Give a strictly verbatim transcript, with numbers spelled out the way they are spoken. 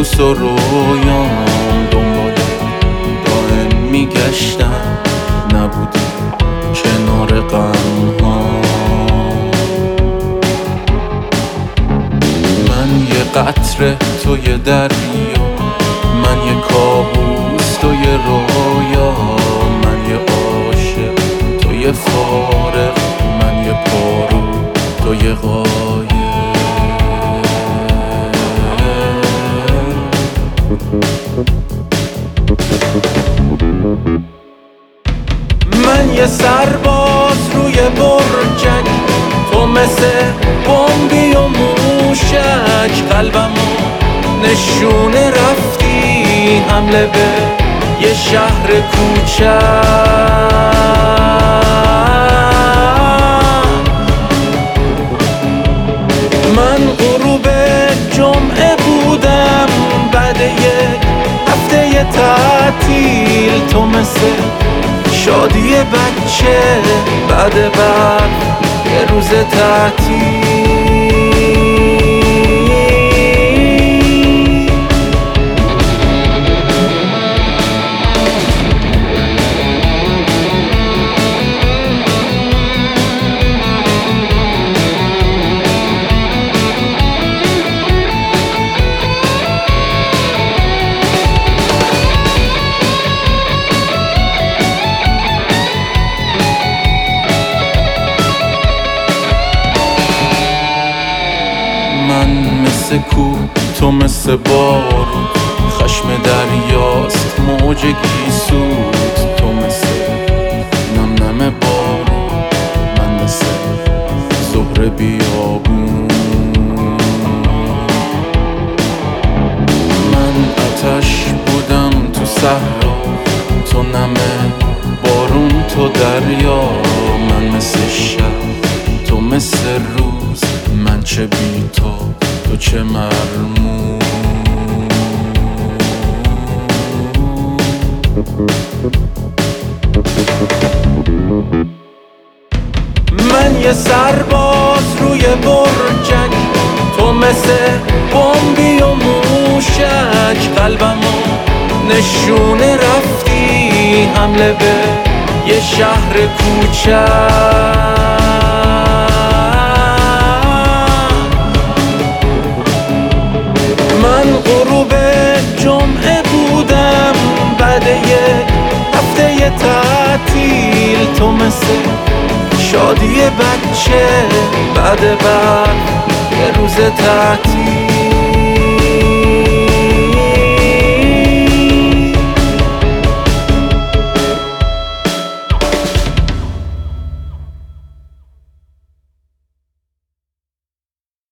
کابوس و رویام دنبال دائم میگشتم، نبودی کنار غمها. من یه قطره تو یه دریا، من یه کابوس تو یه رویا، من یه عاشق تو یه فارغ، من یه پارو تو یه غایب. من یه سرباز روی برجک، تو مثل بمبی و موشک، قلبمو نشونه رفتی حمله به یه شهر کوچک. من غروب جمعه بودم بعد یک هفته تعطیل، تو مثل شادی بچه بعد بعد یه روز تعطیل. من مثل کوه تو مثل بارون، خشم دریاست موج گیسوت، تو مثل نم نم بارون، من مثل زهر بیابون. من آتش بودم تو صحرا، تو نم بارون تو دریا، من مثل شب تو مثل روز، من چه بی تو تو چه مرموم. من یه سرباز روی برجک، تو مثل بمبی و موشک، قلبمو نشونه رفتی حمله به یه شهر کوچک. من غروب جمعه بودم بعد یک هفته تعطیل، تو مثل شادی بچه بعد بعد یه روز تعطیل.